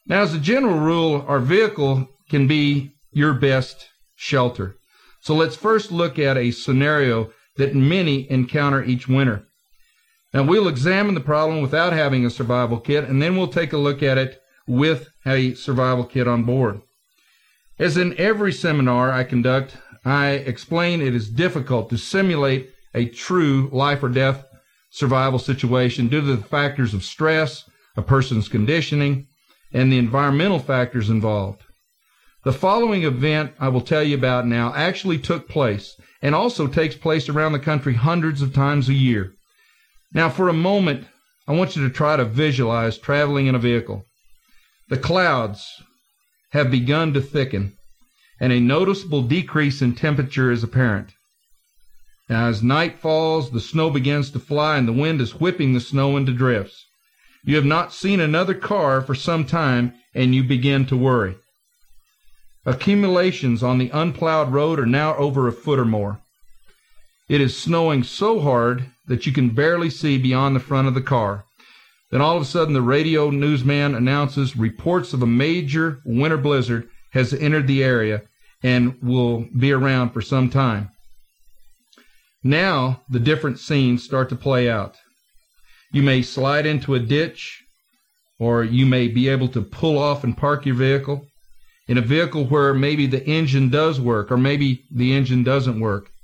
Now, as a general rule, our vehicle can be your best shelter. So let's first look at a scenario that many encounter each winter. Now, we'll examine the problem without having a survival kit, and then we'll take a look at it with a survival kit on board. As in every seminar I conduct, I explain it is difficult to simulate a true life or death survival situation due to the factors of stress, a person's conditioning, and the environmental factors involved. The following event I will tell you about now actually took place and also takes place around the country hundreds of times a year. Now, for a moment, I want you to try to visualize traveling in a vehicle. The clouds have begun to thicken, and a noticeable decrease in temperature is apparent. Now, as night falls, the snow begins to fly, and the wind is whipping the snow into drifts. You have not seen another car for some time, and you begin to worry. Accumulations on the unplowed road are now over a foot or more. It is snowing so hard that you can barely see beyond the front of the car. Then all of a sudden the radio newsman announces reports of a major winter blizzard has entered the area and will be around for some time. Now the different scenes start to play out. You may slide into a ditch, or you may be able to pull off and park your vehicle. In a vehicle where maybe the engine does work, or maybe the engine doesn't work.